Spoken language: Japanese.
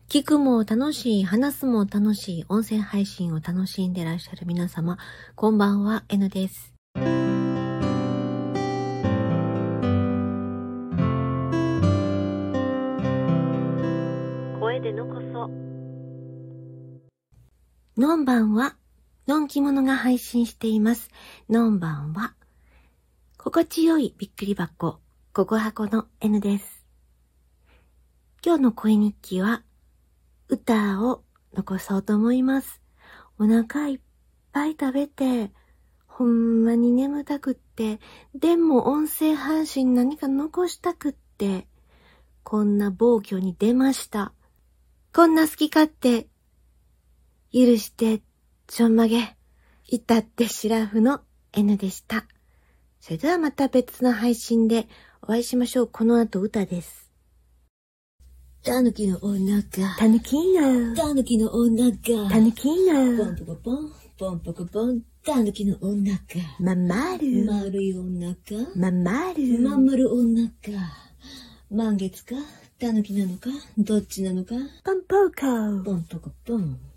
聞くも楽しい、話すも楽しい、音声配信を楽しんでいらっしゃる皆様、こんばんは、N です。声でのこそ。のんばんは、のんきものが配信しています。のんばんは、心地よいびっくり箱、ここ箱の N です。今日の声日記は、歌を残そうと思います。お腹いっぱい食べて、ほんまに眠たくって、でも音声配信何か残したくって、こんな暴挙に出ました。こんな好き勝手、許して、ちょんまげ、いたってシラフの N でした。それではまた別の配信でお会いしましょう。この後歌です。 たぬきのお腹。 たぬきの。 たぬきのお腹。 たぬきの。 ポンポコポン、ポンポコポン。たぬきのお腹。 まんまる。 丸いお腹。 まんまる。 まん丸お腹。満月かたぬきなのかどっちなのかポンポコ。 ポンポコポン。